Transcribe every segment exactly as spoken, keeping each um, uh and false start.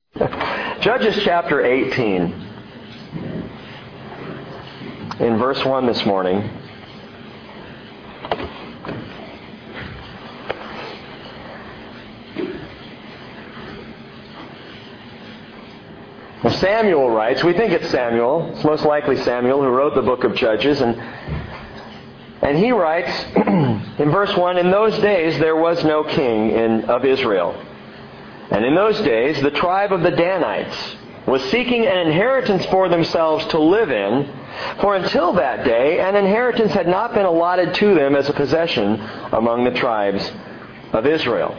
Judges chapter eighteen, in verse one this morning. Samuel writes, we think it's Samuel, it's most likely Samuel who wrote the book of Judges, and and he writes in verse one, in those days there was no king in, of Israel. And in those days the tribe of the Danites was seeking an inheritance for themselves to live in, for until that day an inheritance had not been allotted to them as a possession among the tribes of Israel.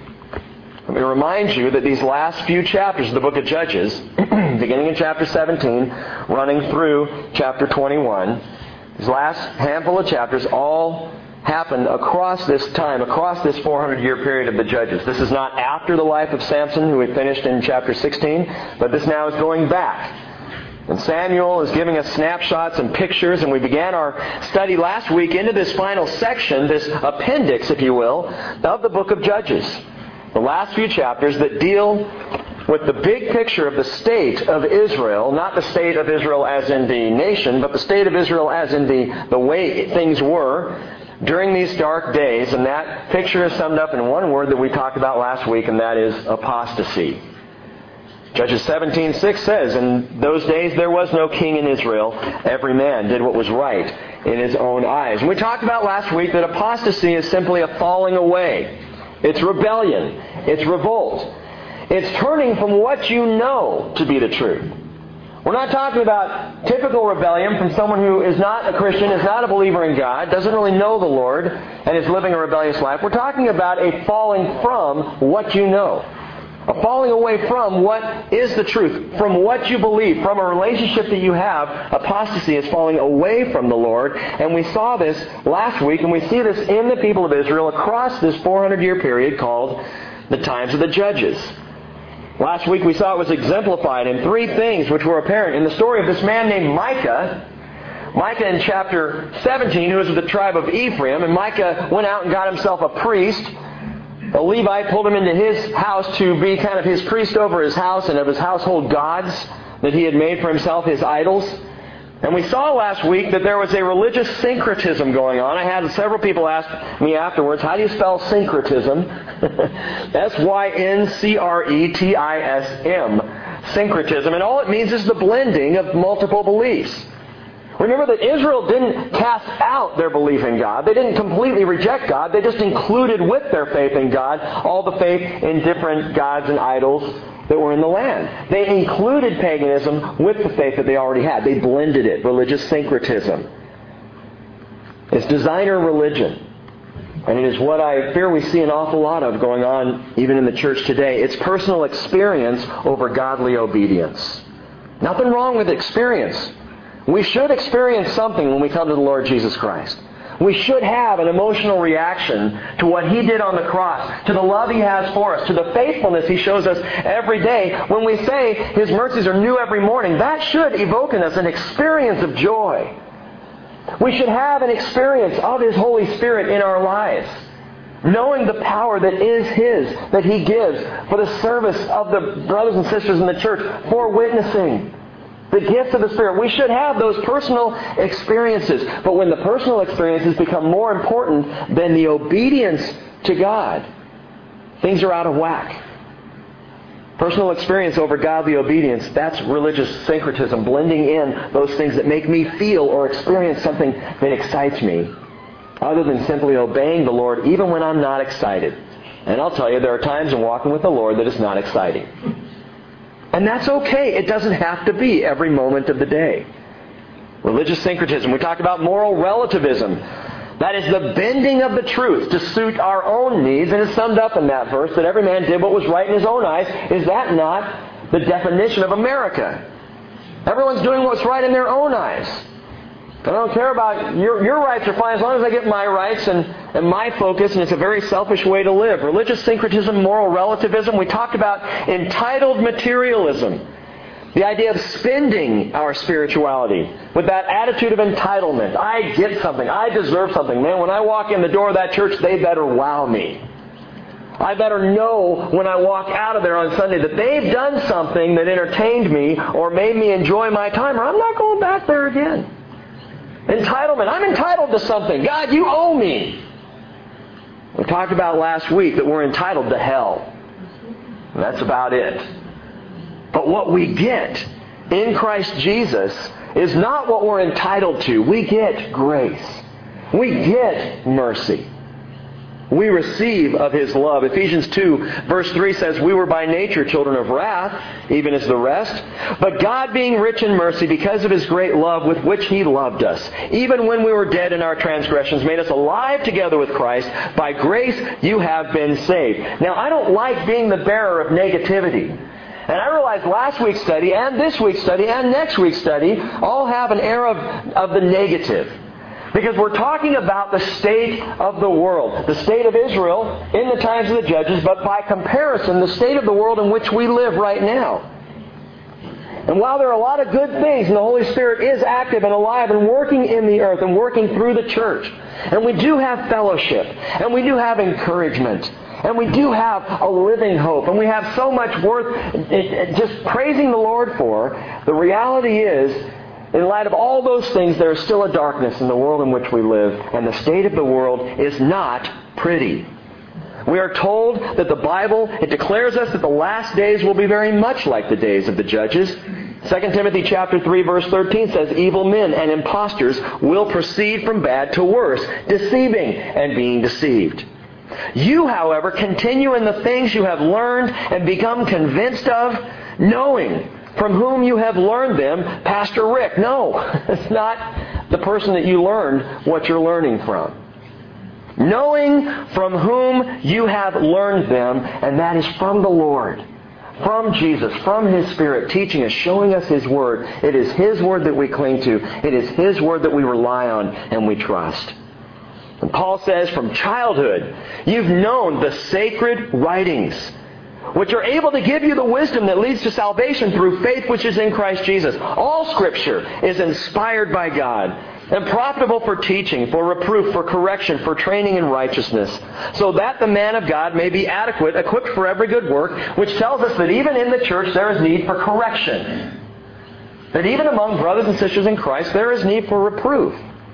Let me remind you that these last few chapters of the book of Judges, beginning in chapter seventeen, running through chapter twenty-one, these last handful of chapters all happened across this time, across this four hundred year period of the Judges. This is not after the life of Samson, who we finished in chapter sixteen, but this now is going back. And Samuel is giving us snapshots and pictures, and we began our study last week into this final section, this appendix, if you will, of the book of Judges. The last few chapters that deal with the big picture of the state of Israel, not the state of Israel as in the nation, but the state of Israel as in the, the way things were during these dark days. And that picture is summed up in one word that we talked about last week, and that is apostasy. Judges seventeen six says, in those days there was no king in Israel. Every man did what was right in his own eyes. And we talked about last week that apostasy is simply a falling away. It's rebellion. It's revolt. It's turning from what you know to be the truth. We're not talking about typical rebellion from someone who is not a Christian, is not a believer in God, doesn't really know the Lord, and is living a rebellious life. We're talking about a falling from what you know. A falling away from what is the truth, from what you believe, from a relationship that you have. Apostasy is falling away from the Lord. And we saw this last week, and we see this in the people of Israel across this four hundred year period called the times of the Judges. Last week we saw it was exemplified in three things which were apparent in the story of this man named Micah. Micah in chapter seventeen, who was of the tribe of Ephraim, and Micah went out and got himself a priest. A Levite pulled him into his house to be kind of his priest over his house and of his household gods that he had made for himself, his idols. And we saw last week that there was a religious syncretism going on. I had several people ask me afterwards, how do you spell syncretism? S Y N C R E T I S M. Syncretism. And all it means is the blending of multiple beliefs. Remember that Israel didn't cast out their belief in God. They didn't completely reject God. They just included with their faith in God all the faith in different gods and idols that were in the land. They included paganism with the faith that they already had. They blended it. Religious syncretism. It's designer religion. And it is what I fear we see an awful lot of going on even in the church today. It's personal experience over godly obedience. Nothing wrong with experience. We should experience something when we come to the Lord Jesus Christ. We should have an emotional reaction to what He did on the cross, to the love He has for us, to the faithfulness He shows us every day. When we say His mercies are new every morning, that should evoke in us an experience of joy. We should have an experience of His Holy Spirit in our lives, knowing the power that is His, that He gives for the service of the brothers and sisters in the church, for witnessing. The gifts of the Spirit. We should have those personal experiences. But when the personal experiences become more important than the obedience to God, things are out of whack. Personal experience over godly obedience, that's religious syncretism, blending in those things that make me feel or experience something that excites me, other than simply obeying the Lord even when I'm not excited. And I'll tell you, there are times in walking with the Lord that it's not exciting. And that's okay. It doesn't have to be every moment of the day. Religious syncretism. We talked about moral relativism. That is the bending of the truth to suit our own needs. And it's summed up in that verse that every man did what was right in his own eyes. Is that not the definition of America? Everyone's doing what's right in their own eyes. I don't care about your your rights are fine as long as I get my rights and, and my focus, and it's a very selfish way to live. Religious syncretism, moral relativism. We talked about entitled materialism. The idea of spending our spirituality with that attitude of entitlement. I get something. I deserve something. Man, when I walk in the door of that church, they better wow me. I better know when I walk out of there on Sunday that they've done something that entertained me or made me enjoy my time, or I'm not going back there again. Entitlement. I'm entitled to something. God, you owe me. We talked about last week that we're entitled to hell. And that's about it. But what we get in Christ Jesus is not what we're entitled to. We get grace. We get mercy. We receive of His love. Ephesians two, verse three says, "We were by nature children of wrath, even as the rest. But God, being rich in mercy, because of His great love with which He loved us, even when we were dead in our transgressions, made us alive together with Christ. By grace you have been saved." Now, I don't like being the bearer of negativity. And I realize last week's study, and this week's study, and next week's study all have an air of, of the negative. Because we're talking about the state of the world. The state of Israel in the times of the Judges, but by comparison, the state of the world in which we live right now. And while there are a lot of good things, and the Holy Spirit is active and alive and working in the earth and working through the church, and we do have fellowship, and we do have encouragement, and we do have a living hope, and we have so much worth just praising the Lord for, the reality is, in light of all those things, there is still a darkness in the world in which we live, and the state of the world is not pretty. We are told that the Bible, it declares us that the last days will be very much like the days of the Judges. Second Timothy chapter three, verse thirteen says, "Evil men and impostors will proceed from bad to worse, deceiving and being deceived. You, however, continue in the things you have learned and become convinced of, knowing from whom you have learned them." Pastor Rick. No, it's not the person that you learned what you're learning from. Knowing from whom you have learned them, and that is from the Lord, from Jesus, from His Spirit, teaching us, showing us His Word. It is His Word that we cling to. It is His Word that we rely on and we trust. And Paul says, from childhood, you've known the sacred writings, which are able to give you the wisdom that leads to salvation through faith which is in Christ Jesus. All Scripture is inspired by God and profitable for teaching, for reproof, for correction, for training in righteousness, so that the man of God may be adequate, equipped for every good work, which tells us that even in the church there is need for correction. That even among brothers and sisters in Christ there is need for reproof.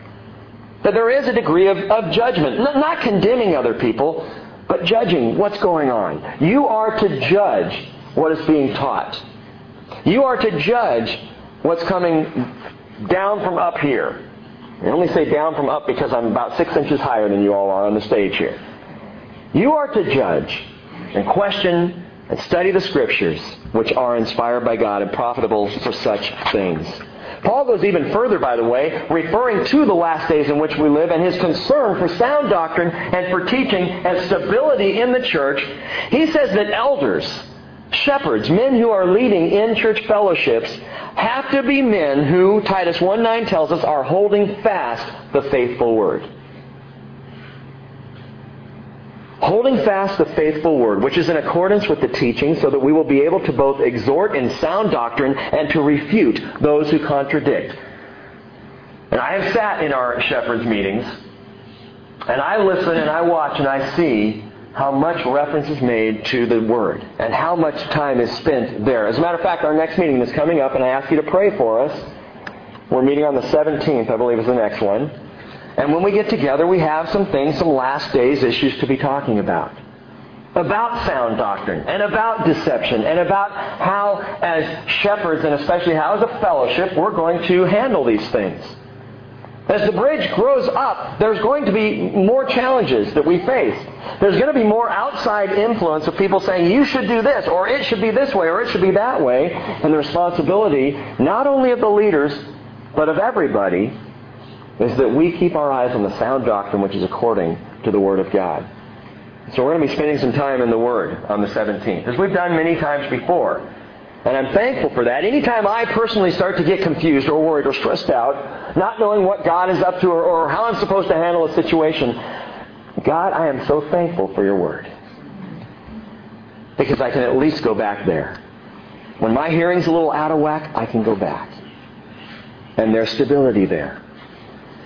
That there is a degree of, of judgment. Not condemning other people, but judging what's going on. You are to judge what is being taught. You are to judge what's coming down from up here. I only say down from up because I'm about six inches higher than you all are on the stage here. You are to judge and question and study the Scriptures, which are inspired by God and profitable for such things. Paul goes even further, by the way, referring to the last days in which we live and his concern for sound doctrine and for teaching and stability in the church. He says that elders, shepherds, men who are leading in church fellowships, have to be men who, Titus one nine tells us, are holding fast the faithful word. Holding fast the faithful word, which is in accordance with the teaching, so that we will be able to both exhort in sound doctrine and to refute those who contradict. And I have sat in our shepherds meetings, and I listen and I watch and I see how much reference is made to the Word and how much time is spent there. As a matter of fact, our next meeting is coming up, and I ask you to pray for us. We're meeting on the seventeenth, I believe is the next one. And when we get together, we have some things, some last days issues to be talking about. About sound doctrine, and about deception, and about how, as shepherds, and especially how as a fellowship, we're going to handle these things. As the bridge grows up, there's going to be more challenges that we face. There's going to be more outside influence of people saying, you should do this, or it should be this way, or it should be that way. And the responsibility, not only of the leaders, but of everybody, is that we keep our eyes on the sound doctrine which is according to the Word of God. So we're going to be spending some time in the Word on the seventeenth, as we've done many times before. And I'm thankful for that. Anytime I personally start to get confused or worried or stressed out, not knowing what God is up to or, or how I'm supposed to handle a situation, God, I am so thankful for your Word. Because I can at least go back there. When my hearing's a little out of whack, I can go back. And there's stability there.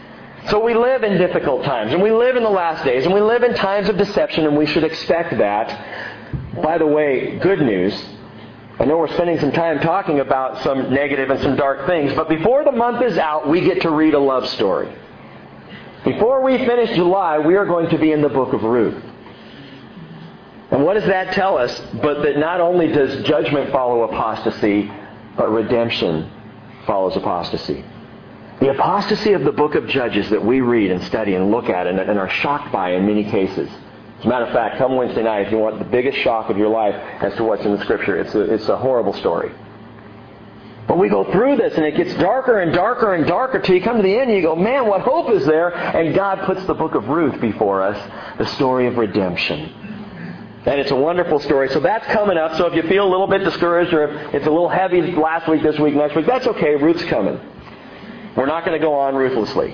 So we live in difficult times, and we live in the last days, and we live in times of deception, and we should expect that. By the way, good news. I know we're spending some time talking about some negative and some dark things, but before the month is out, we get to read a love story. Before we finish July, we are going to be in the book of Ruth. And what does that tell us? But that not only does judgment follow apostasy, but redemption follows apostasy. The apostasy of the book of Judges that we read and study and look at and, and are shocked by in many cases. As a matter of fact, come Wednesday night, if you want the biggest shock of your life as to what's in the Scripture, it's a, it's a horrible story. But we go through this, and it gets darker and darker and darker till you come to the end and you go, man, what hope is there? And God puts the book of Ruth before us, the story of redemption. And it's a wonderful story. So that's coming up. So if you feel a little bit discouraged or if it's a little heavy last week, this week, next week, that's okay. Ruth's coming. We're not going to go on ruthlessly.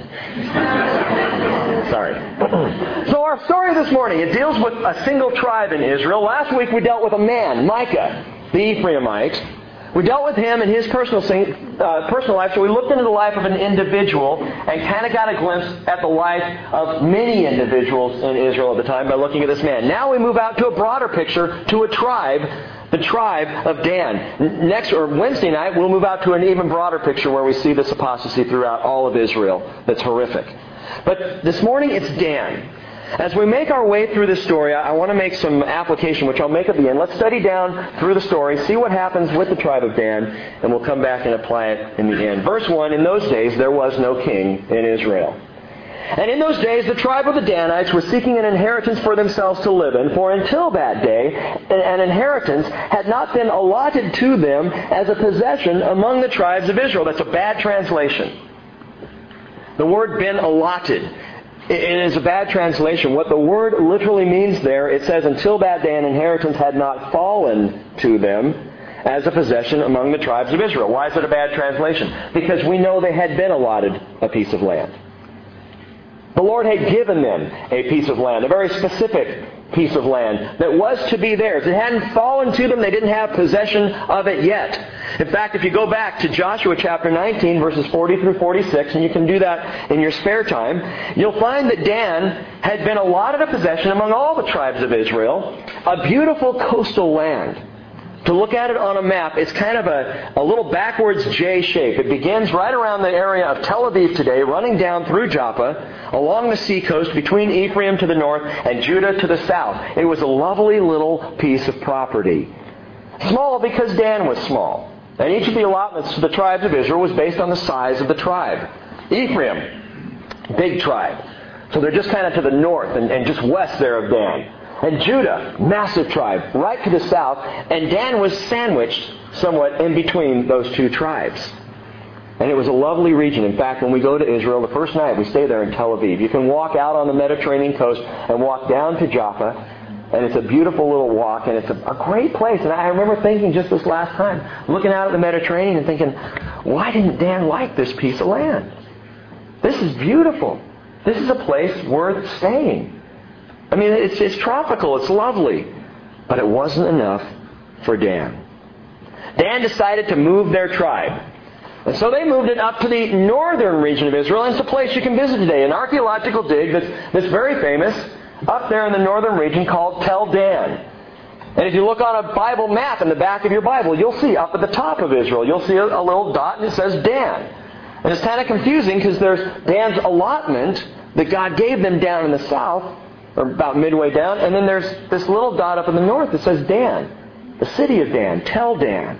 Sorry. So our story this morning, it deals with a single tribe in Israel. Last week we dealt with a man, Micah, the Ephraimite. We dealt with him and his personal uh, personal life, so we looked into the life of an individual and kind of got a glimpse at the life of many individuals in Israel at the time by looking at this man. Now we move out to a broader picture, to a tribe, the tribe of Dan. Next, or Wednesday night, we'll move out to an even broader picture where we see this apostasy throughout all of Israel that's horrific. But this morning it's Dan. As we make our way through this story, I want to make some application, which I'll make at the end. Let's study down through the story, see what happens with the tribe of Dan, and we'll come back and apply it in the end. Verse one, in those days there was no king in Israel. And in those days the tribe of the Danites was seeking an inheritance for themselves to live in, for until that day an inheritance had not been allotted to them as a possession among the tribes of Israel. That's a bad translation. The word been allotted. It is a bad translation. What the word literally means there, it says, until that day an inheritance had not fallen to them as a possession among the tribes of Israel. Why is it a bad translation? Because we know they had been allotted a piece of land. The Lord had given them a piece of land, a very specific piece of land that was to be theirs. It hadn't fallen to them. They didn't have possession of it yet. In fact, if you go back to Joshua chapter nineteen, verses forty through forty-six, and you can do that in your spare time, you'll find that Dan had been allotted a possession among all the tribes of Israel, a beautiful coastal land. To look at it on a map, it's kind of a, a little backwards J shape. It begins right around the area of Tel Aviv today, running down through Joppa, along the seacoast, between Ephraim to the north and Judah to the south. It was a lovely little piece of property. Small because Dan was small. And each of the allotments to the tribes of Israel was based on the size of the tribe. Ephraim, big tribe. So they're just kind of to the north and, and just west there of Dan. And Judah, massive tribe, right to the south. And Dan was sandwiched somewhat in between those two tribes. And it was a lovely region. In fact, when we go to Israel, the first night we stay there in Tel Aviv. You can walk out on the Mediterranean coast and walk down to Joppa. And it's a beautiful little walk, and it's a, a great place. And I remember thinking just this last time, looking out at the Mediterranean and thinking, why didn't Dan like this piece of land? This is beautiful. This is a place worth staying. I mean, it's, it's tropical, it's lovely. But it wasn't enough for Dan. Dan decided to move their tribe. And so they moved it up to the northern region of Israel. And it's a place you can visit today, an archaeological dig that's, that's very famous, up there in the northern region called Tel Dan. And if you look on a Bible map in the back of your Bible, you'll see up at the top of Israel, you'll see a, a little dot and it says Dan. And it's kind of confusing because there's Dan's allotment that God gave them down in the south, or about midway down, and then there's this little dot up in the north that says Dan, the city of Dan, Tel Dan.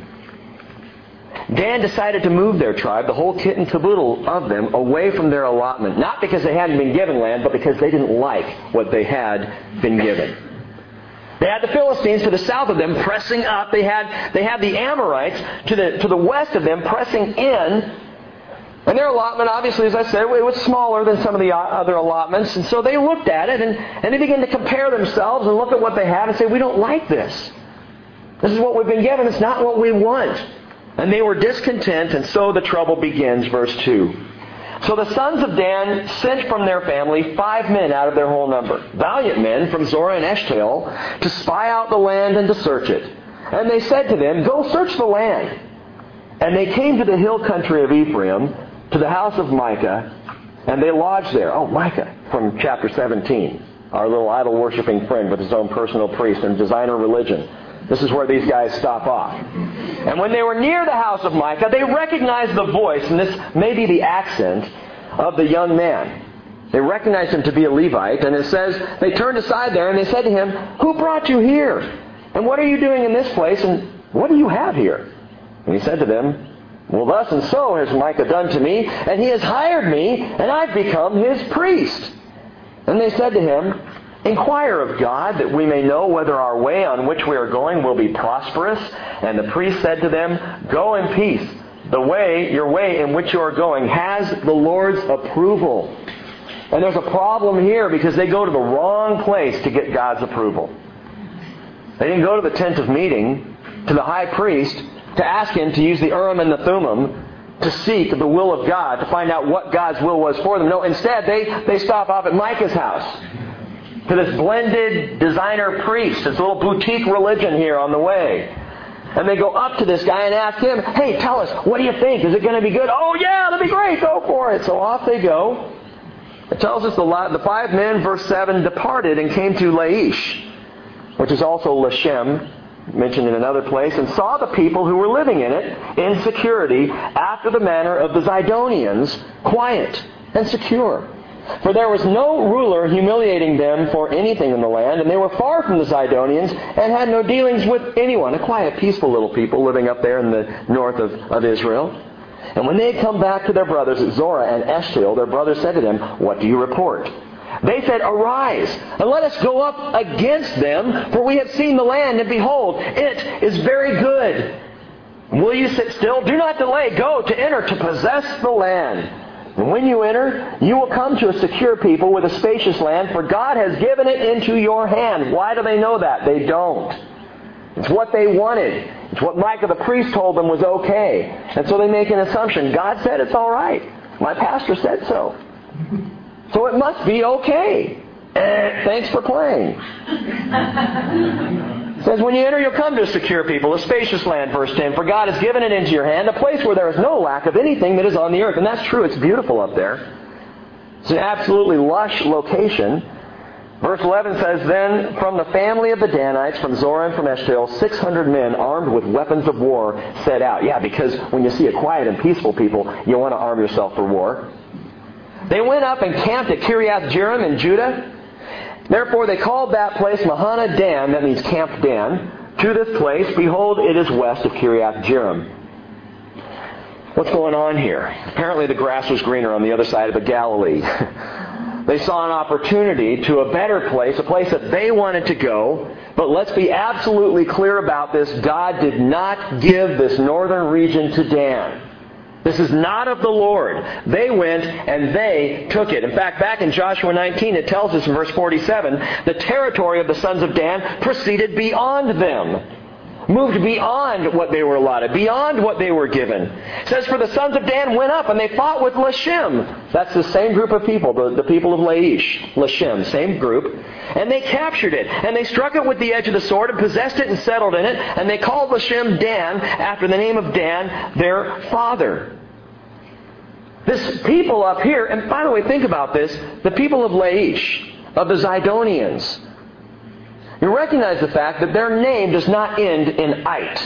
Dan decided to move their tribe, the whole kit and caboodle of them, away from their allotment. Not because they hadn't been given land, but because they didn't like what they had been given. They had the Philistines to the south of them pressing up. They had they had the Amorites to the to the west of them pressing in. And their allotment, obviously, as I said, it was smaller than some of the other allotments. And so they looked at it and, and they began to compare themselves and look at what they had and say, we don't like this. This is what we've been given. It's not what we want. And they were discontent, and so the trouble begins, verse two. So the sons of Dan sent from their family five men out of their whole number, valiant men from Zorah and Eshtaol, to spy out the land and to search it. And they said to them, go search the land. And they came to the hill country of Ephraim, to the house of Micah, And they lodged there. Oh, Micah from chapter seventeen. Our little idol-worshipping friend with his own personal priest and designer religion. This is where these guys stop off. And when they were near the house of Micah, they recognized the voice, and this may be the accent, of the young man. They recognized him to be a Levite, and it says they turned aside there and they said to him, "Who brought you here? And what are you doing in this place? And what do you have here?" And he said to them, "Well, thus and so has Micah done to me, and he has hired me, and I've become his priest." And they said to him, "Inquire of God, that we may know whether our way on which we are going will be prosperous." And the priest said to them, "Go in peace. The way, your way in which you are going has the Lord's approval." And there's a problem here because they go to the wrong place to get God's approval. They didn't go to the tent of meeting, to the high priest, to ask him to use the Urim and the Thummim to seek the will of God, to find out what God's will was for them. No, instead they, they stop off at Micah's house, to this blended designer priest, this little boutique religion here on the way. And they go up to this guy and ask him, "Hey, tell us, what do you think? Is it going to be good?" "Oh yeah, that'll be great, go for it." So off they go. It tells us the, the five men, verse seven, departed and came to Laish, which is also Lashem, mentioned in another place, and saw the people who were living in it in security after the manner of the Zidonians, quiet and secure. For there was no ruler humiliating them for anything in the land, and they were far from the Zidonians and had no dealings with anyone. A quiet, peaceful little people living up there in the north of, of Israel. And when they had come back to their brothers at Zorah and Eshtaol, their brothers said to them, "What do you report?" They said, "Arise, and let us go up against them, for we have seen the land, and behold, it is very good. Will you sit still? Do not delay. Go to enter, to possess the land. And when you enter, you will come to a secure people with a spacious land, for God has given it into your hand." Why do they know that? They don't. It's what they wanted. It's what Micah the priest told them was okay. And so they make an assumption. God said it's all right. My pastor said so. So it must be okay. Eh, thanks for playing. It says, when you enter, you'll come to a secure people, a spacious land, verse ten. For God has given it into your hand, a place where there is no lack of anything that is on the earth. And that's true. It's beautiful up there. It's an absolutely lush location. Verse eleven says, Then from the family of the Danites, from Zorah and from Eshtaol, six hundred men armed with weapons of war set out. Yeah, because when you see a quiet and peaceful people, you want to arm yourself for war. They went up and camped at Kiriath Jearim in Judah. Therefore they called that place Mahana Dan, that means Camp Dan, to this place. Behold, it is west of Kiriath Jearim. What's going on here? Apparently the grass was greener on the other side of the Galilee. They saw an opportunity to a better place, a place that they wanted to go. But let's be absolutely clear about this. God did not give this northern region to Dan. This is not of the Lord. They went and they took it. In fact, back in Joshua nineteen, it tells us in verse forty-seven, the territory of the sons of Dan proceeded beyond them. Moved beyond what they were allotted, beyond what they were given. It says, for the sons of Dan went up and they fought with Lashem. That's the same group of people, the, the people of Laish. Lashem, same group. And they captured it. And they struck it with the edge of the sword and possessed it and settled in it. And they called Lashem Dan, after the name of Dan, their father. This people up here, and by the way, think about this, the people of Laish, of the Zidonians, you recognize the fact that their name does not end in ite.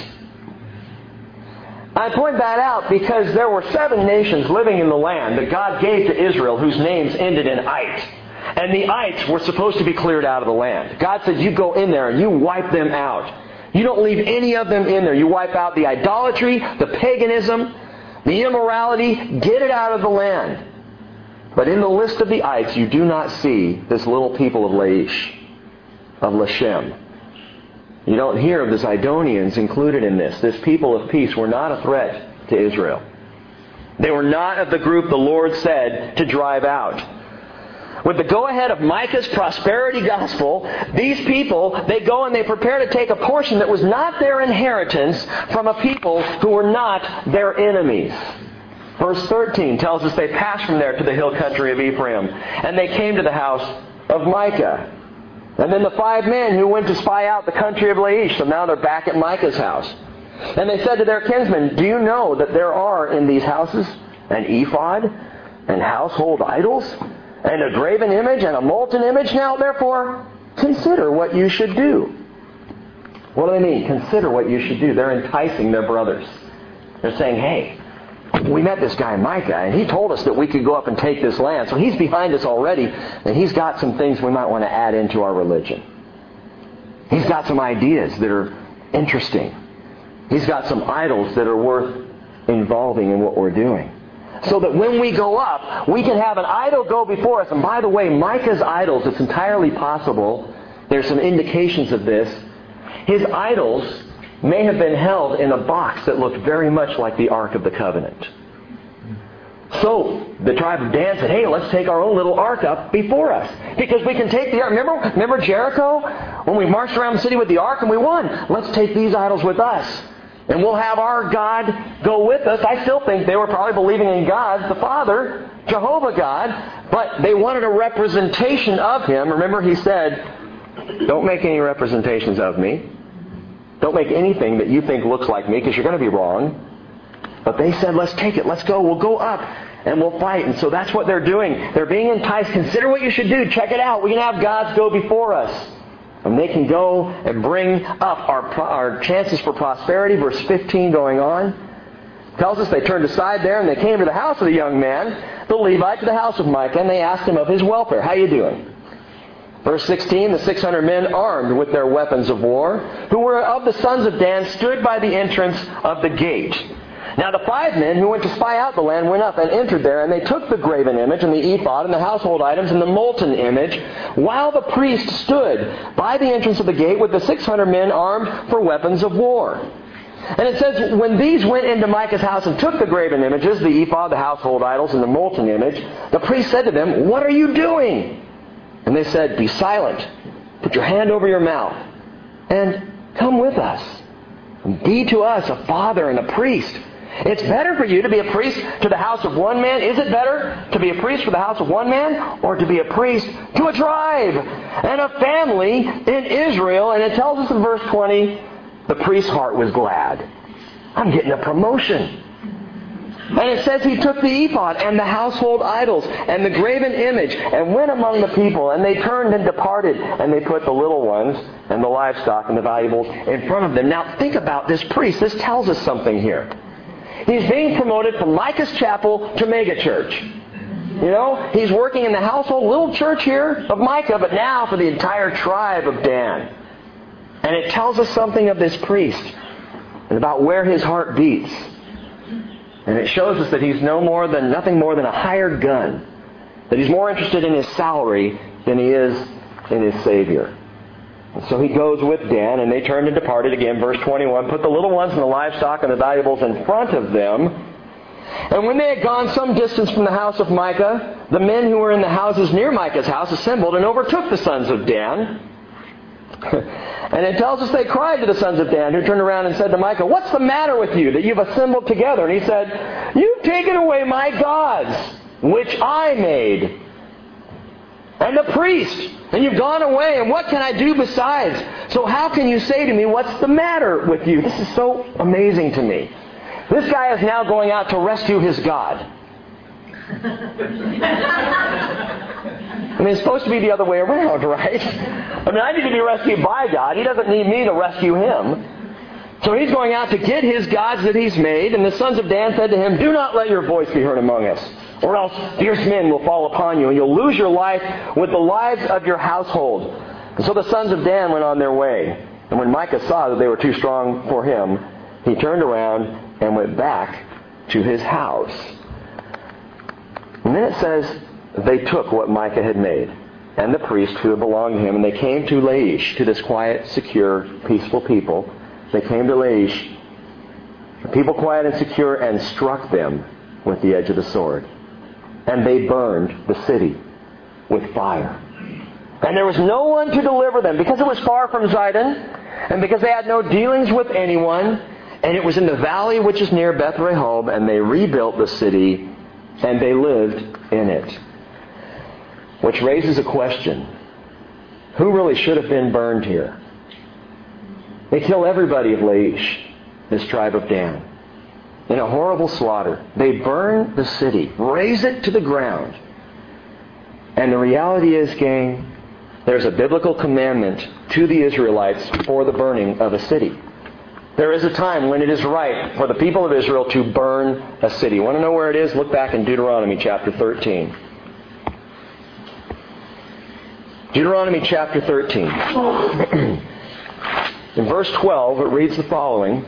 I point that out because there were seven nations living in the land that God gave to Israel whose names ended in ite. And the ites were supposed to be cleared out of the land. God said, you go in there and you wipe them out. You don't leave any of them in there. You wipe out the idolatry, the paganism, the immorality, get it out of the land. But in the list of the ites, you do not see this little people of Laish, of Lashem. You don't hear of the Zidonians included in this. This people of peace were not a threat to Israel. They were not of the group the Lord said to drive out. With the go-ahead of Micah's prosperity gospel, these people, they go and they prepare to take a portion that was not their inheritance from a people who were not their enemies. Verse thirteen tells us they passed from there to the hill country of Ephraim, and they came to the house of Micah. And then the five men who went to spy out the country of Laish, so now they're back at Micah's house. And they said to their kinsmen, do you know that there are in these houses an ephod, and household idols, and a graven image and a molten image? Now, therefore, consider what you should do. What do they mean? Consider what you should do. They're enticing their brothers. They're saying, hey, we met this guy Micah, and he told us that we could go up and take this land. So he's behind us already, and he's got some things we might want to add into our religion. He's got some ideas that are interesting. He's got some idols that are worth involving in what we're doing. So that when we go up, we can have an idol go before us. And by the way, Micah's idols, it's entirely possible, there's some indications of this, his idols may have been held in a box that looked very much like the Ark of the Covenant. So the tribe of Dan said, hey, let's take our own little ark up before us. Because we can take the ark. Remember, remember Jericho? When we marched around the city with the ark and we won. Let's take these idols with us. And we'll have our God go with us. I still think they were probably believing in God, the Father, Jehovah God. But they wanted a representation of Him. Remember, He said, don't make any representations of me. Don't make anything that you think looks like me, because you're going to be wrong. But they said, let's take it. Let's go. We'll go up and we'll fight. And so that's what they're doing. They're being enticed. Consider what you should do. Check it out. We can have gods go before us. And they can go and bring up our, our chances for prosperity. Verse fifteen going on tells us they turned aside there and they came to the house of the young man, the Levite, to the house of Micah, and they asked him of his welfare. How you doing? Verse sixteen, the six hundred men armed with their weapons of war, who were of the sons of Dan, stood by the entrance of the gate. Now the five men who went to spy out the land went up and entered there, and they took the graven image and the ephod and the household items and the molten image, while the priest stood by the entrance of the gate with the six hundred men armed for weapons of war. And it says, when these went into Micah's house and took the graven images, the ephod, the household idols, and the molten image, the priest said to them, what are you doing? And they said, be silent, put your hand over your mouth, and come with us. And be to us a father and a priest. It's better for you to be a priest to the house of one man. Is it better to be a priest for the house of one man, or to be a priest to a tribe and a family in Israel? And it tells us in verse twenty, the priest's heart was glad. I'm getting a promotion. And it says he took the ephod and the household idols and the graven image and went among the people, and they turned and departed, and they put the little ones and the livestock and the valuables in front of them. Now think about this priest. This tells us something here. He's being promoted from Micah's chapel to mega church. You know, he's working in the household little church here of Micah, but now for the entire tribe of Dan. And it tells us something of this priest and about where his heart beats. And it shows us that he's no more than nothing more than a hired gun. That he's more interested in his salary than he is in his Savior. And so he goes with Dan, and they turned and departed again. Verse twenty-one, put the little ones and the livestock and the valuables in front of them. And when they had gone some distance from the house of Micah, the men who were in the houses near Micah's house assembled and overtook the sons of Dan. And it tells us they cried to the sons of Dan, who turned around and said to Micah, what's the matter with you that you've assembled together? And he said, you've taken away my gods, which I made, and the priest, and you've gone away, and what can I do besides? So how can you say to me, what's the matter with you? This is so amazing to me. This guy is now going out to rescue his God. I mean, it's supposed to be the other way around, right? I mean, I need to be rescued by God. He doesn't need me to rescue him. So he's going out to get his gods that he's made, and the sons of Dan said to him, do not let your voice be heard among us, or else fierce men will fall upon you, and you'll lose your life with the lives of your household. And so the sons of Dan went on their way. And when Micah saw that they were too strong for him, he turned around and went back to his house. And then it says, they took what Micah had made, and the priest who had belonged to him, and they came to Laish, to this quiet, secure, peaceful people. They came to Laish, people quiet and secure, and struck them with the edge of the sword. And they burned the city with fire. And there was no one to deliver them, because it was far from Zidon, and because they had no dealings with anyone, and it was in the valley which is near Beth Rehob, and they rebuilt the city, and they lived in it. Which raises a question. Who really should have been burned here? They kill everybody of Laish, this tribe of Dan. in a horrible slaughter. They burn the city, raze it to the ground. And the reality is, gang, there's a biblical commandment to the Israelites for the burning of a city. There is a time when it is right for the people of Israel to burn a city. Want to know where it is? Look back in Deuteronomy chapter thirteen. Deuteronomy chapter thirteen. In verse twelve, it reads the following.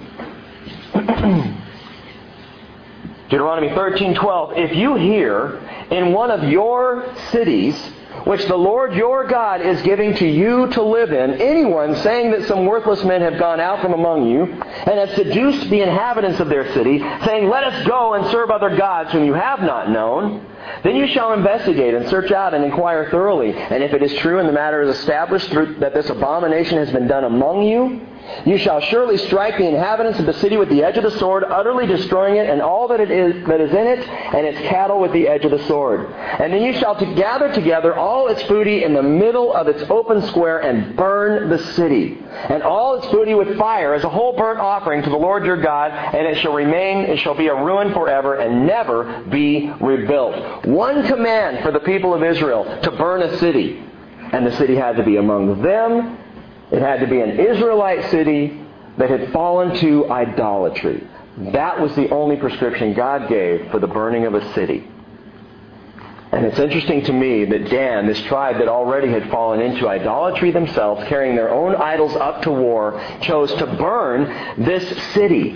Deuteronomy thirteen twelve. If you hear in one of your cities, which the Lord your God is giving to you to live in, anyone saying that some worthless men have gone out from among you and have seduced the inhabitants of their city, saying, let us go and serve other gods whom you have not known, then you shall investigate and search out and inquire thoroughly. And if it is true and the matter is established through, that this abomination has been done among you, you shall surely strike the inhabitants of the city with the edge of the sword, utterly destroying it and all that it is that is in it, and its cattle with the edge of the sword. And then you shall to gather together all its booty in the middle of its open square and burn the city, and all its booty with fire as a whole burnt offering to the Lord your God, and it shall remain, it shall be a ruin forever and never be rebuilt. One command for the people of Israel, to burn a city. And the city had to be among them. It had to be an Israelite city that had fallen to idolatry. That was the only prescription God gave for the burning of a city. And it's interesting to me that Dan, this tribe that already had fallen into idolatry themselves, carrying their own idols up to war, chose to burn this city.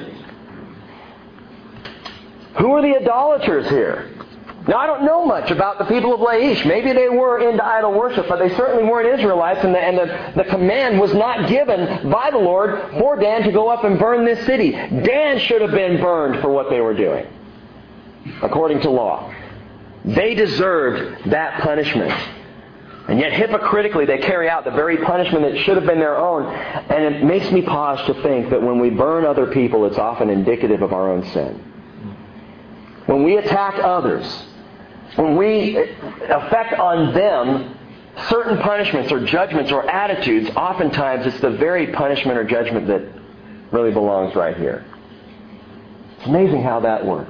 Who are the idolaters here? Now, I don't know much about the people of Laish. Maybe they were into idol worship, but they certainly weren't Israelites, and the, and the, the command was not given by the Lord for Dan to go up and burn this city. Dan should have been burned for what they were doing, according to law. They deserved that punishment. And yet, hypocritically, they carry out the very punishment that should have been their own. And it makes me pause to think that when we burn other people, it's often indicative of our own sin. When we attack others, when we affect on them certain punishments or judgments or attitudes, oftentimes it's the very punishment or judgment that really belongs right here. It's amazing how that works.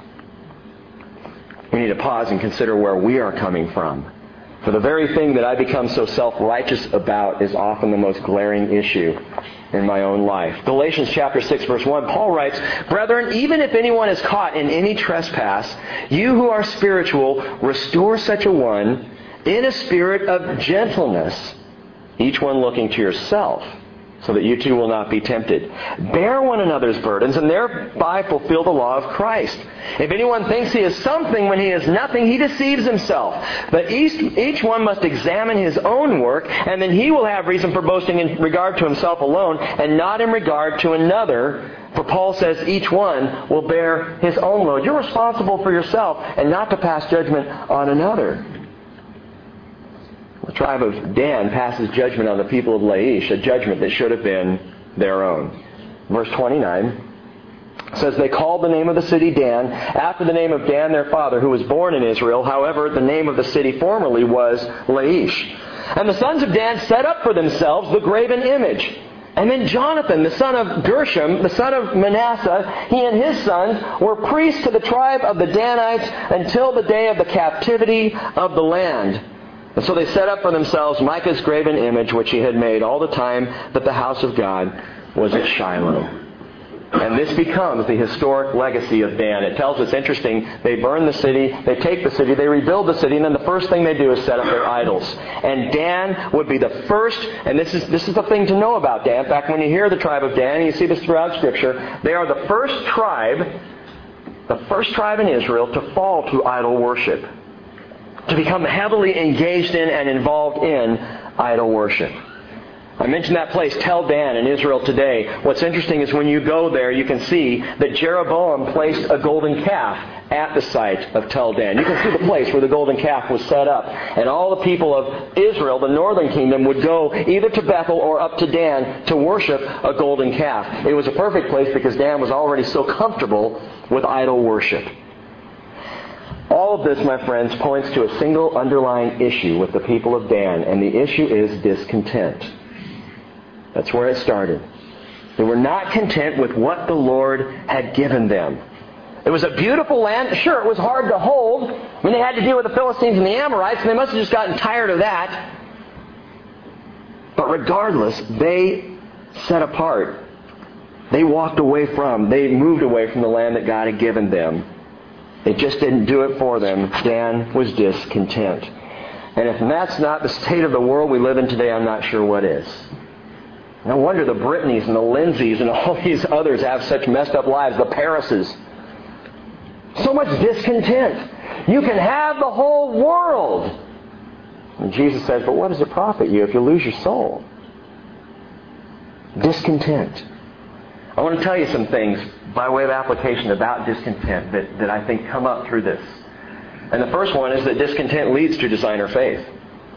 We need to pause and consider where we are coming from. For the very thing that I become so self-righteous about is often the most glaring issue in my own life. Galatians chapter six verse one, Paul writes, Brethren, even if anyone is caught in any trespass, you who are spiritual, restore such a one in a spirit of gentleness, each one looking to yourself, so that you too will not be tempted. Bear one another's burdens, and thereby fulfill the law of Christ. If anyone thinks he is something when he is nothing, he deceives himself. But each, each one must examine his own work, and then he will have reason for boasting in regard to himself alone, and not in regard to another. For Paul says each one will bear his own load. You're responsible for yourself, and not to pass judgment on another. The tribe of Dan passes judgment on the people of Laish, a judgment that should have been their own. Verse twenty-nine says, They called the name of the city Dan, after the name of Dan their father, who was born in Israel. However, the name of the city formerly was Laish. And the sons of Dan set up for themselves the graven image. And then Jonathan, the son of Gershom, the son of Manasseh, he and his sons were priests to the tribe of the Danites until the day of the captivity of the land. And so they set up for themselves Micah's graven image, which he had made all the time that the house of God was at Shiloh. And this becomes the historic legacy of Dan. It tells us, interesting, they burn the city, they take the city, they rebuild the city, and then the first thing they do is set up their idols. And Dan would be the first, and this is this is the thing to know about Dan. In fact, when you hear the tribe of Dan, and you see this throughout Scripture, they are the first tribe, the first tribe in Israel to fall to idol worship, to become heavily engaged in and involved in idol worship. I mentioned that place, Tel Dan, in Israel today. What's interesting is when you go there, you can see that Jeroboam placed a golden calf at the site of Tel Dan. You can see the place where the golden calf was set up. And all the people of Israel, the northern kingdom, would go either to Bethel or up to Dan to worship a golden calf. It was a perfect place because Dan was already so comfortable with idol worship. All of this, my friends, points to a single underlying issue with the people of Dan, and the issue is discontent. That's where it started. They were not content with what the Lord had given them. It was a beautiful land. Sure, it was hard to hold. I mean, they had to deal with the Philistines and the Amorites, and they must have just gotten tired of that. But regardless, they set apart. They walked away from, they moved away from the land that God had given them. It just didn't do it for them. Dan was discontent. And if that's not the state of the world we live in today, I'm not sure what is. No wonder the Britneys and the Lindsays and all these others have such messed up lives, the Parises. So much discontent. You can have the whole world. And Jesus says, but what does it profit you if you lose your soul? Discontent. I want to tell you some things by way of application about discontent that, that I think come up through this. And the first one is that discontent leads to designer faith.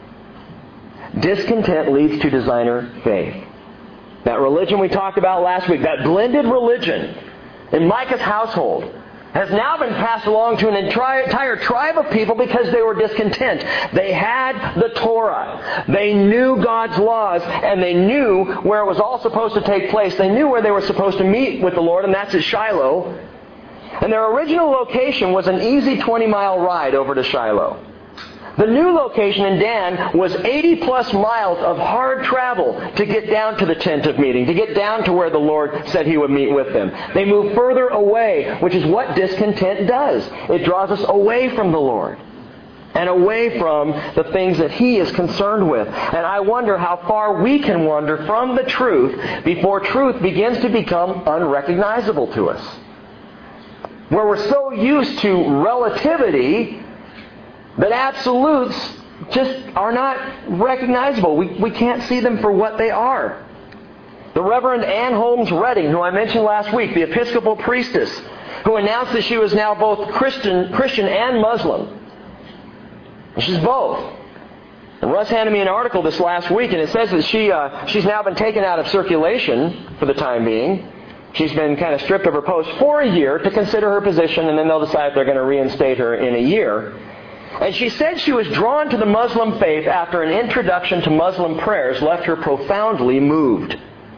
Discontent leads to designer faith. That religion we talked about last week, that blended religion in Micah's household, has now been passed along to an entire tribe of people because they were discontent. They had the Torah. They knew God's laws, and they knew where it was all supposed to take place. They knew where they were supposed to meet with the Lord, and that's at Shiloh. And their original location was an easy twenty-mile ride over to Shiloh. The new location in Dan was eighty plus miles of hard travel to get down to the tent of meeting, to get down to where the Lord said He would meet with them. They moved further away, which is what discontent does. It draws us away from the Lord and away from the things that He is concerned with. And I wonder how far we can wander from the truth before truth begins to become unrecognizable to us. Where we're so used to relativity that absolutes just are not recognizable. We, we can't see them for what they are. The Reverend Ann Holmes Redding, who I mentioned last week, the Episcopal priestess, who announced that she was now both Christian, Christian and Muslim. She's both. And Russ handed me an article this last week, and it says that she uh, she's now been taken out of circulation for the time being. She's been kind of stripped of her post for a year to consider her position, and then they'll decide if they're going to reinstate her in a year. And she said she was drawn to the Muslim faith after an introduction to Muslim prayers left her profoundly moved.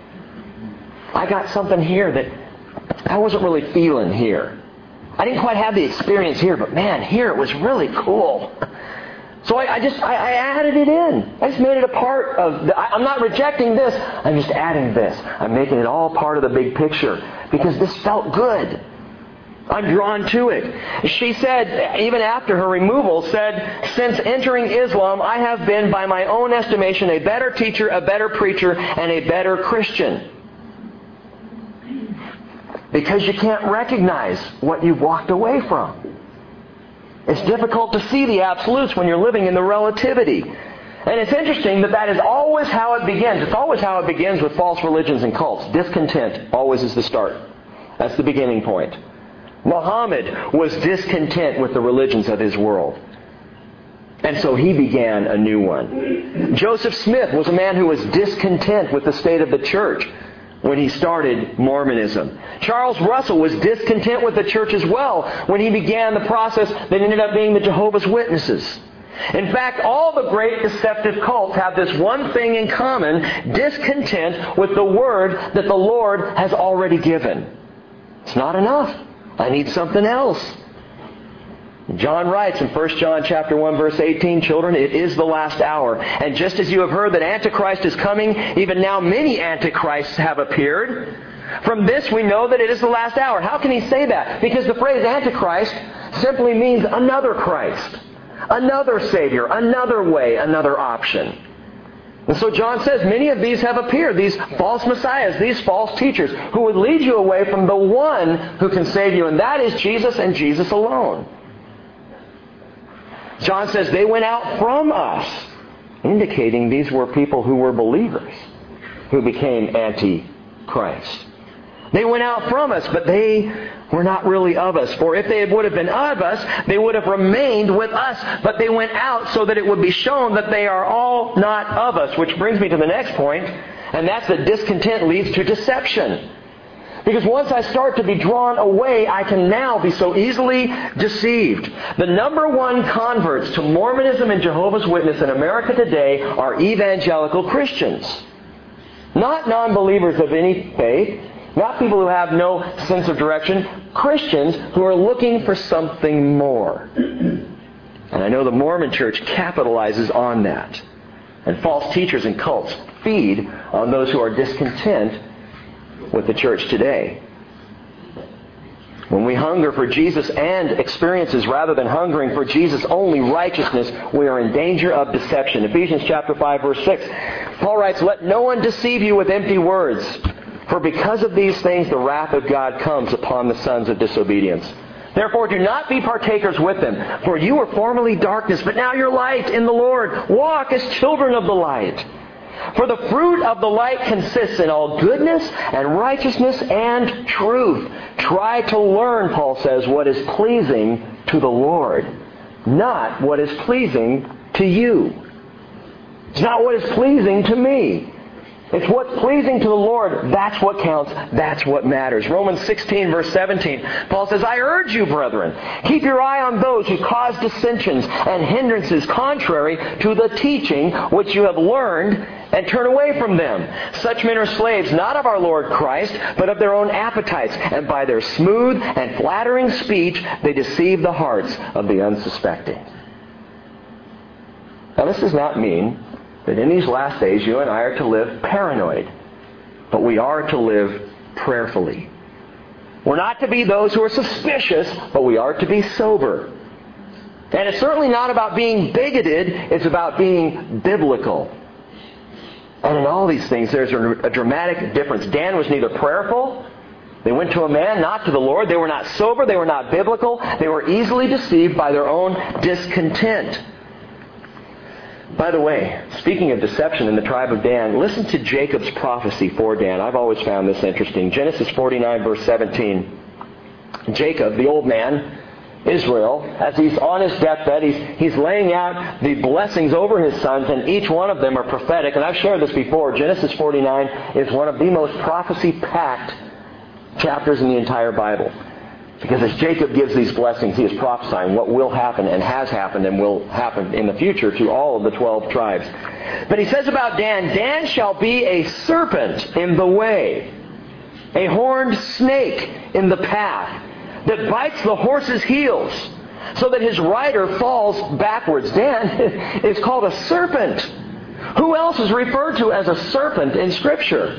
I got something here that I wasn't really feeling here. I didn't quite have the experience here, but man, here it was really cool. So I, I just, I, I added it in. I just made it a part of, the, I, I'm not rejecting this, I'm just adding this. I'm making it all part of the big picture because this felt good. I'm drawn to it. She said, even after her removal, said, since entering Islam, I have been, by my own estimation, a better teacher, a better preacher, and a better Christian. Because you can't recognize what you've walked away from. It's difficult to see the absolutes when you're living in the relativity. And it's interesting that that is always how it begins. It's always how it begins with false religions and cults. Discontent always is the start. That's the beginning point. Muhammad was discontent with the religions of his world. And so he began a new one. Joseph Smith was a man who was discontent with the state of the church when he started Mormonism. Charles Russell was discontent with the church as well when he began the process that ended up being the Jehovah's Witnesses. In fact, all the great deceptive cults have this one thing in common: discontent with the word that the Lord has already given. It's not enough. I need something else. John writes in First John chapter one, verse eighteen, children, it is the last hour. And just as you have heard that Antichrist is coming, even now many Antichrists have appeared. From this we know that it is the last hour. How can he say that? Because the phrase Antichrist simply means another Christ, another Savior, another way, another option. And so John says many of these have appeared, these false messiahs, these false teachers, who would lead you away from the one who can save you, and that is Jesus and Jesus alone. John says they went out from us, indicating these were people who were believers, who became anti-Christ. They went out from us, but they were not really of us. For if they would have been of us, they would have remained with us. But they went out so that it would be shown that they are all not of us. Which brings me to the next point, and that's that discontent leads to deception. Because once I start to be drawn away, I can now be so easily deceived. The number one converts to Mormonism and Jehovah's Witness in America today are evangelical Christians. Not non-believers of any faith. Not people who have no sense of direction. Christians who are looking for something more. And I know the Mormon Church capitalizes on that. And false teachers and cults feed on those who are discontent with the church today. When we hunger for Jesus and experiences rather than hungering for Jesus only righteousness, we are in danger of deception. Ephesians chapter five, verse six. Paul writes, "Let no one deceive you with empty words, for because of these things the wrath of God comes upon the sons of disobedience. Therefore do not be partakers with them, for you were formerly darkness, but now you're light in the Lord. Walk as children of the light. For the fruit of the light consists in all goodness and righteousness and truth. Try to learn," Paul says, "what is pleasing to the Lord, not what is pleasing to you." It's not what is pleasing to me. It's what's pleasing to the Lord. That's what counts. That's what matters. Romans sixteen, verse seventeen. Paul says, "I urge you, brethren, keep your eye on those who cause dissensions and hindrances contrary to the teaching which you have learned, and turn away from them. Such men are slaves, not of our Lord Christ, but of their own appetites. And by their smooth and flattering speech, they deceive the hearts of the unsuspecting." Now, this does not mean that in these last days you and I are to live paranoid, but we are to live prayerfully. We're not to be those who are suspicious, but we are to be sober. And it's certainly not about being bigoted, it's about being biblical. And in all these things, there's a dramatic difference. Dan was neither prayerful, they went to a man, not to the Lord. They were not sober, they were not biblical. They were easily deceived by their own discontent. By the way, speaking of deception in the tribe of Dan, listen to Jacob's prophecy for Dan. I've always found this interesting. Genesis forty-nine, verse seventeen. Jacob, the old man, Israel, as he's on his deathbed, he's, he's laying out the blessings over his sons, and each one of them are prophetic. And I've shared this before. Genesis forty-nine is one of the most prophecy-packed chapters in the entire Bible. Because as Jacob gives these blessings, he is prophesying what will happen and has happened and will happen in the future to all of the twelve tribes. But he says about Dan, "Dan shall be a serpent in the way, a horned snake in the path, that bites the horse's heels, so that his rider falls backwards." Dan is called a serpent. Who else is referred to as a serpent in Scripture?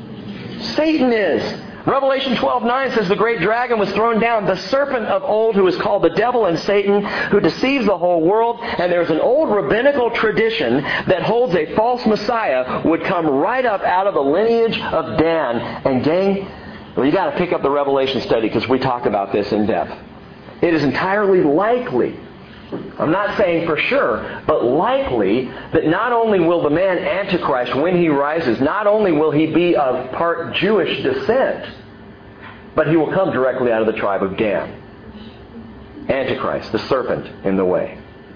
Satan is. Revelation twelve nine says the great dragon was thrown down, the serpent of old who is called the devil and Satan, who deceives the whole world. And there's an old rabbinical tradition that holds a false Messiah would come right up out of the lineage of Dan. And gang, well, you got to pick up the Revelation study because we talk about this in depth. It is entirely likely, I'm not saying for sure, but likely that not only will the man Antichrist, when he rises, not only will he be of part Jewish descent, but he will come directly out of the tribe of Dan. Antichrist, the serpent in the way.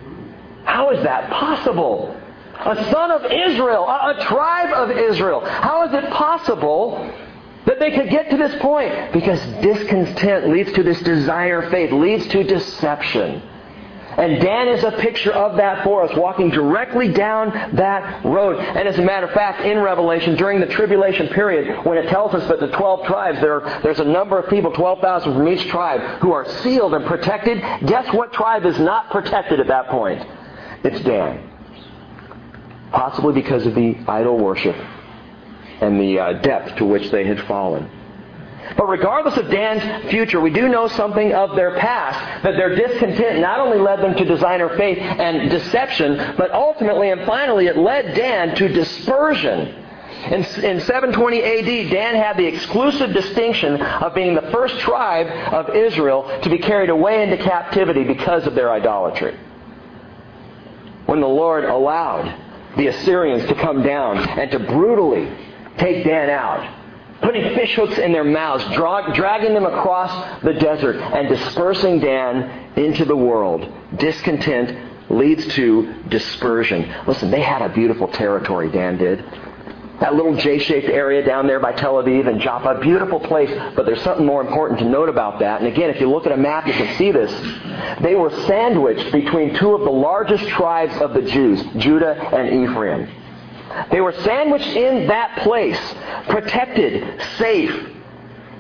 How is that possible? A son of Israel, a, a tribe of Israel. How is it possible that they could get to this point? Because discontent leads to this desire faith, leads to deception. And Dan is a picture of that for us, walking directly down that road. And as a matter of fact, in Revelation, during the tribulation period, when it tells us that the twelve tribes, there, there's a number of people, twelve thousand from each tribe, who are sealed and protected. Guess what tribe is not protected at that point? It's Dan. Possibly because of the idol worship and the uh, depth to which they had fallen. But regardless of Dan's future, we do know something of their past, that their discontent not only led them to designer faith and deception, but ultimately and finally it led Dan to dispersion. In, in seven twenty A D, Dan had the exclusive distinction of being the first tribe of Israel to be carried away into captivity because of their idolatry. When the Lord allowed the Assyrians to come down and to brutally take Dan out, putting fish hooks in their mouths, dra- dragging them across the desert, and dispersing Dan into the world. Discontent leads to dispersion. Listen, they had a beautiful territory, Dan did. That little J-shaped area down there by Tel Aviv and Joppa, a beautiful place, but there's something more important to note about that. And again, if you look at a map, you can see this. They were sandwiched between two of the largest tribes of the Jews, Judah and Ephraim. They were sandwiched in that place, protected, safe.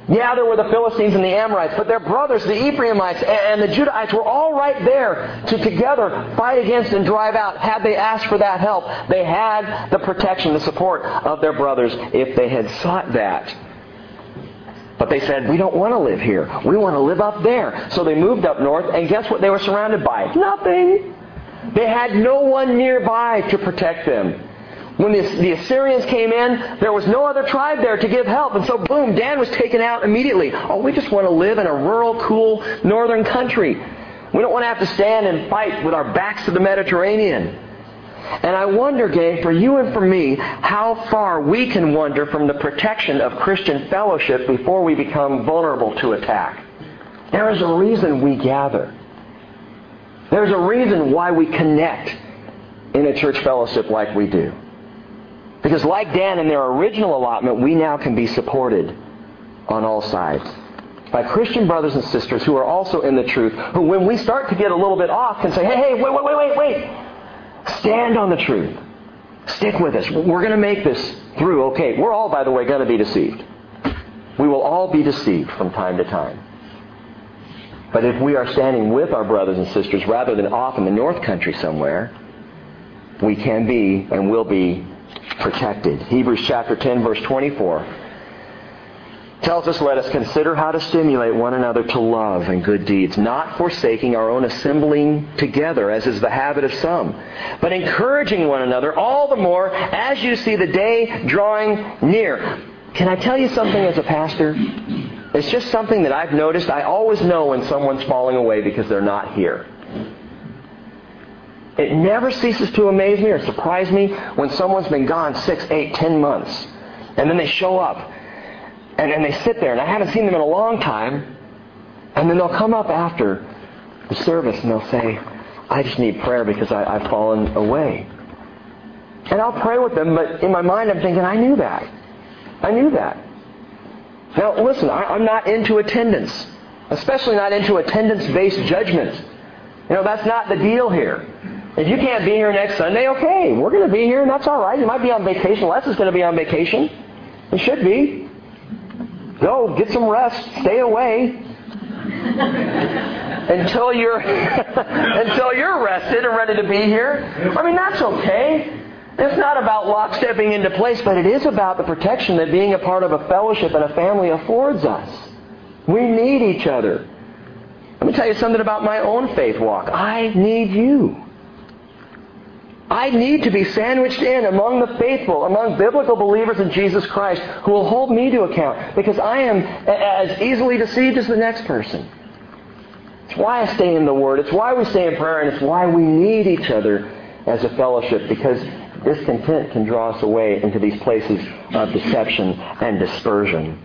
Yeah, there were the Philistines and the Amorites, but their brothers, the Ephraimites and the Judahites, were all right there to together fight against and drive out. Had they asked for that help, they had the protection, the support of their brothers if they had sought that. But they said, we don't want to live here. We want to live up there. So they moved up north, and guess what they were surrounded by? Nothing. They had no one nearby to protect them. When the, the Assyrians came in, there was no other tribe there to give help. And so, boom, Dan was taken out immediately. Oh, we just want to live in a rural, cool, northern country. We don't want to have to stand and fight with our backs to the Mediterranean. And I wonder, gang, for you and for me, how far we can wander from the protection of Christian fellowship before we become vulnerable to attack. There is a reason we gather. There's a reason why we connect in a church fellowship like we do. Because like Dan in their original allotment, we now can be supported on all sides by Christian brothers and sisters who are also in the truth, who when we start to get a little bit off can say, hey, hey, wait, wait, wait, wait, wait. Stand on the truth. Stick with us. We're going to make this through. Okay, we're all, by the way, going to be deceived. We will all be deceived from time to time. But if we are standing with our brothers and sisters rather than off in the north country somewhere, we can be and will be protected. Hebrews chapter ten, verse twenty-four tells us, let us consider how to stimulate one another to love and good deeds, not forsaking our own assembling together, as is the habit of some, but encouraging one another all the more as you see the day drawing near. Can I tell you something as a pastor? It's just something that I've noticed. I always know when someone's falling away because they're not here. It never ceases to amaze me or surprise me when someone's been gone six, eight, ten months. And then they show up. And then they sit there. And I haven't seen them in a long time. And then they'll come up after the service and they'll say, I just need prayer because I, I've fallen away. And I'll pray with them, but in my mind I'm thinking, I knew that. I knew that. Now listen, I, I'm not into attendance. Especially not into attendance-based judgment. You know, that's not the deal here. If you can't be here next Sunday, okay, we're going to be here and that's all right. You might be on vacation. Les is going to be on vacation. He should be. Go, get some rest. Stay away. until you're until you're rested and ready to be here. I mean, that's okay. It's not about lockstepping into place, but it is about the protection that being a part of a fellowship and a family affords us. We need each other. Let me tell you something about my own faith walk. I need you. I need to be sandwiched in among the faithful, among biblical believers in Jesus Christ who will hold me to account because I am as easily deceived as the next person. It's why I stay in the Word. It's why we stay in prayer, and it's why we need each other as a fellowship, because discontent can draw us away into these places of deception and dispersion.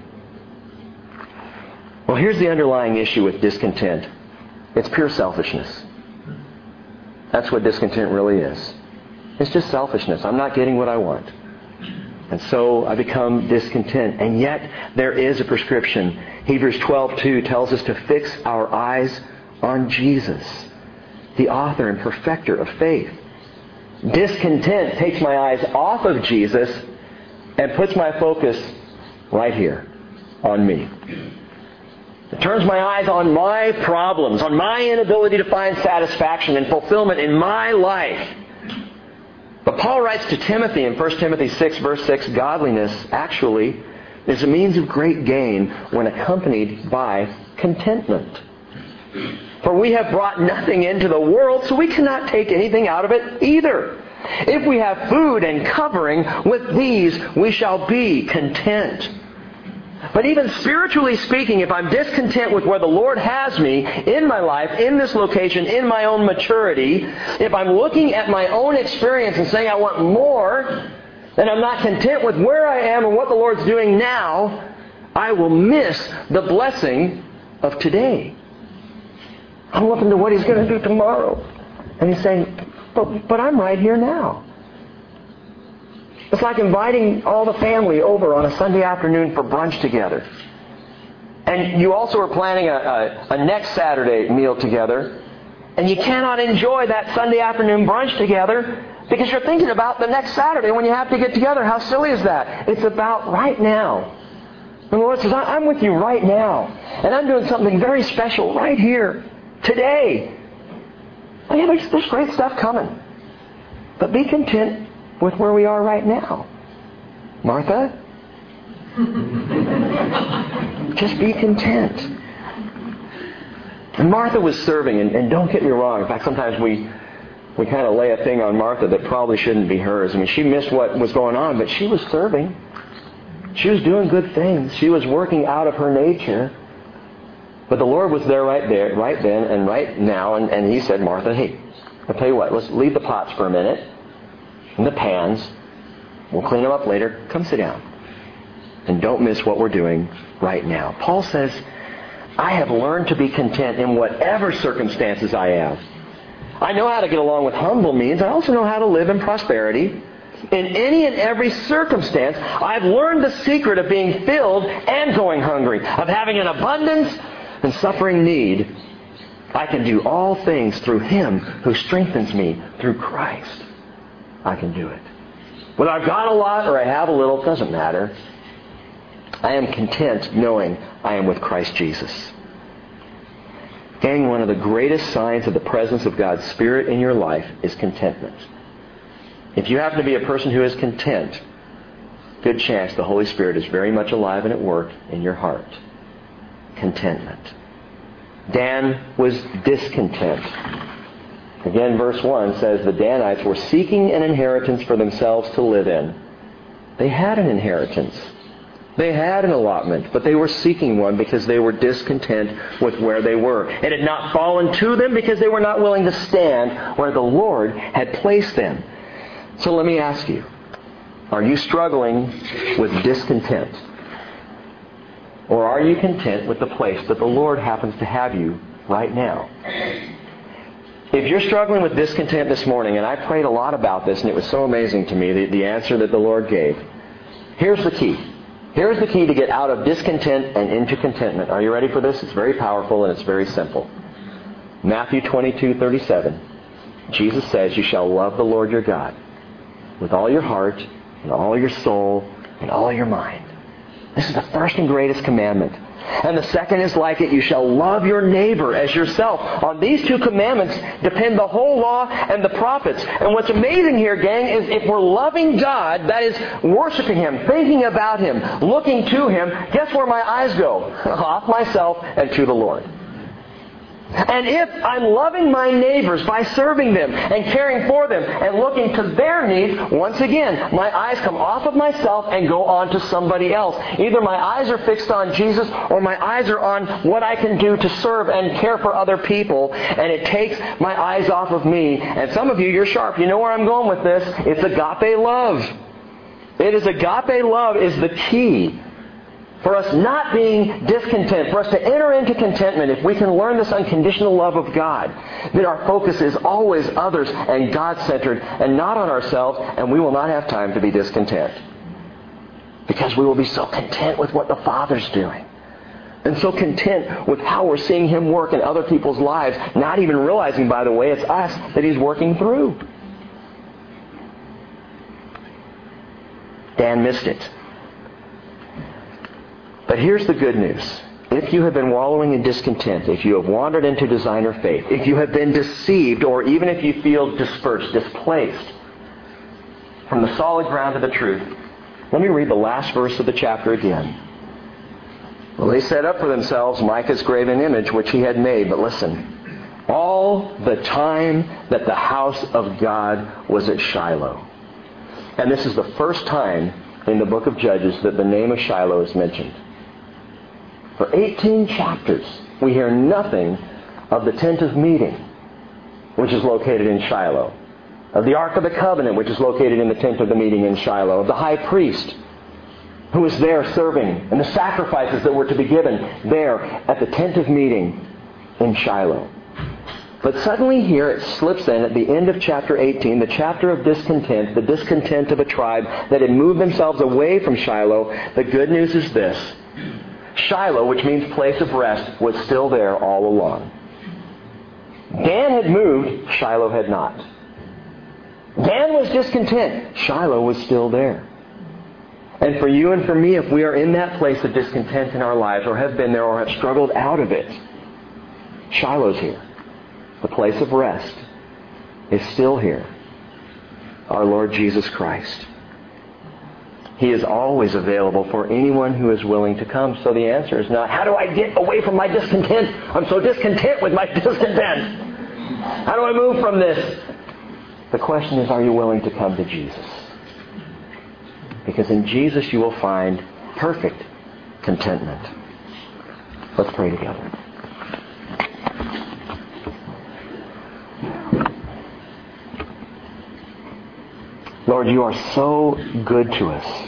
Well, here's the underlying issue with discontent. It's pure selfishness. That's what discontent really is. It's just selfishness. I'm not getting what I want. And so I become discontent. And yet there is a prescription. Hebrews twelve two tells us to fix our eyes on Jesus, the author and perfecter of faith. Discontent takes my eyes off of Jesus and puts my focus right here, on me. It turns my eyes on my problems, on my inability to find satisfaction and fulfillment in my life. But Paul writes to Timothy in First Timothy six, verse six, godliness actually is a means of great gain when accompanied by contentment. For we have brought nothing into the world, so we cannot take anything out of it either. If we have food and covering, with these we shall be content. But even spiritually speaking, if I'm discontent with where the Lord has me in my life, in this location, in my own maturity, if I'm looking at my own experience and saying I want more, and I'm not content with where I am and what the Lord's doing now, I will miss the blessing of today. I'm looking to what He's going to do tomorrow. And He's saying, but, but I'm right here now. It's like inviting all the family over on a Sunday afternoon for brunch together. And you also are planning a, a, a next Saturday meal together. And you cannot enjoy that Sunday afternoon brunch together because you're thinking about the next Saturday when you have to get together. How silly is that? It's about right now. And the Lord says, I'm with you right now. And I'm doing something very special right here, today. Oh, yeah, there's, there's great stuff coming. But be content with where we are right now. Martha, just be content. And Martha was serving, and, and don't get me wrong. In fact, sometimes we we kind of lay a thing on Martha that probably shouldn't be hers. I mean, she missed what was going on, but she was serving. She was doing good things. She was working out of her nature. But the Lord was there right there, right then and right now, and, and He said, Martha, hey, I'll tell you what, let's leave the pots for a minute, and the pans. We'll clean them up later. Come sit down. And don't miss what we're doing right now. Paul says, I have learned to be content in whatever circumstances I have. I know how to get along with humble means. I also know how to live in prosperity. In any and every circumstance, I've learned the secret of being filled and going hungry, of having an abundance and suffering need. I can do all things through Him who strengthens me, through Christ. I can do it. Whether I've got a lot or I have a little, it doesn't matter. I am content knowing I am with Christ Jesus. Gang, one of the greatest signs of the presence of God's Spirit in your life is contentment. If you happen to be a person who is content, good chance the Holy Spirit is very much alive and at work in your heart. Contentment. Dan was discontent. Again, verse one says the Danites were seeking an inheritance for themselves to live in. They had an inheritance. They had an allotment, but they were seeking one because they were discontent with where they were. It had not fallen to them because they were not willing to stand where the Lord had placed them. So let me ask you, are you struggling with discontent? Or are you content with the place that the Lord happens to have you right now? If you're struggling with discontent this morning, and I prayed a lot about this, and it was so amazing to me, the, the answer that the Lord gave. Here's the key. Here's the key to get out of discontent and into contentment. Are you ready for this? It's very powerful and it's very simple. Matthew twenty-two thirty-seven. Jesus says, you shall love the Lord your God with all your heart and all your soul and all your mind. This is the first and greatest commandment. And the second is like it, you shall love your neighbor as yourself. On these two commandments depend the whole law and the prophets. And what's amazing here, gang, is if we're loving God, that is worshiping Him, thinking about Him, looking to Him, guess where my eyes go? Off myself and to the Lord. And if I'm loving my neighbors by serving them and caring for them and looking to their needs, once again, my eyes come off of myself and go on to somebody else. Either my eyes are fixed on Jesus or my eyes are on what I can do to serve and care for other people, and it takes my eyes off of me. And some of you, you're sharp. You know where I'm going with this. It's agape love. It is agape love is the key. For us not being discontent, for us to enter into contentment, if we can learn this unconditional love of God, then our focus is always others and God-centered and not on ourselves, and we will not have time to be discontent. Because we will be so content with what the Father's doing. And so content with how we're seeing Him work in other people's lives, not even realizing, by the way, it's us that He's working through. Dan missed it. But here's the good news. If you have been wallowing in discontent, if you have wandered into designer faith, if you have been deceived, or even if you feel dispersed, displaced from the solid ground of the truth, let me read the last verse of the chapter again. Well, they set up for themselves Micah's graven image, which he had made. But listen, all the time that the house of God was at Shiloh. And this is the first time in the book of Judges that the name of Shiloh is mentioned. For eighteen chapters, we hear nothing of the tent of meeting, which is located in Shiloh, of the Ark of the Covenant, which is located in the tent of the meeting in Shiloh, of the high priest who was there serving, and the sacrifices that were to be given there at the tent of meeting in Shiloh. But suddenly here it slips in at the end of chapter eighteen, the chapter of discontent, the discontent of a tribe that had moved themselves away from Shiloh. The good news is this. Shiloh, which means place of rest, was still there all along. Dan had moved, Shiloh had not. Dan was discontent, Shiloh was still there. And for you and for me, if we are in that place of discontent in our lives, or have been there, or have struggled out of it, Shiloh's here. The place of rest is still here. Our Lord Jesus Christ. He is always available for anyone who is willing to come. So the answer is not, how do I get away from my discontent? I'm so discontent with my discontent. How do I move from this? The question is, are you willing to come to Jesus? Because in Jesus you will find perfect contentment. Let's pray together. Lord, you are so good to us.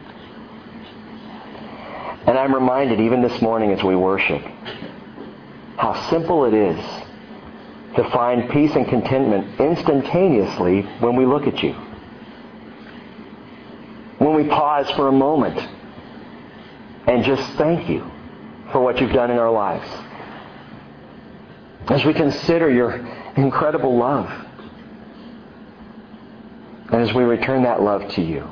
And I'm reminded even this morning as we worship how simple it is to find peace and contentment instantaneously when we look at you. When we pause for a moment and just thank you for what you've done in our lives. As we consider your incredible love. And as we return that love to you.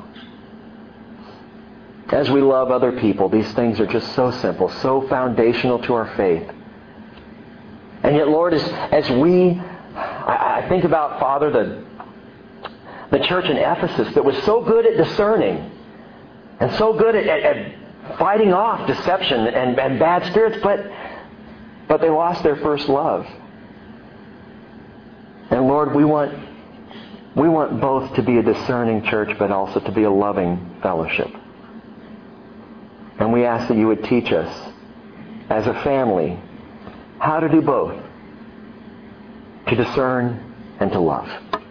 As we love other people, these things are just so simple, so foundational to our faith. And yet, Lord, as, as we, I, I think about, Father, the, the church in Ephesus that was so good at discerning and so good at, at, at fighting off deception and, and bad spirits, but, but they lost their first love. And Lord, we want, we want both to be a discerning church, but also to be a loving fellowship. And we ask that you would teach us as a family how to do both. To discern and to love.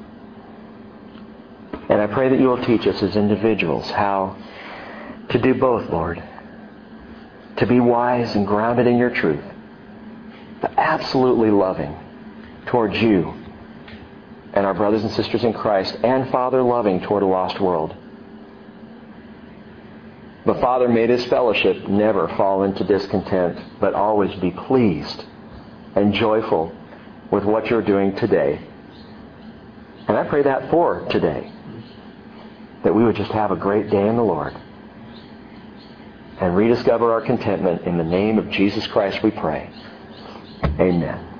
And I pray that you will teach us as individuals how to do both, Lord. To be wise and grounded in your truth. But absolutely loving towards you and our brothers and sisters in Christ. And, Father, loving toward a lost world. But Father, may this fellowship never fall into discontent, but always be pleased and joyful with what you're doing today. And I pray that for today. That we would just have a great day in the Lord. And rediscover our contentment. In the name of Jesus Christ we pray. Amen.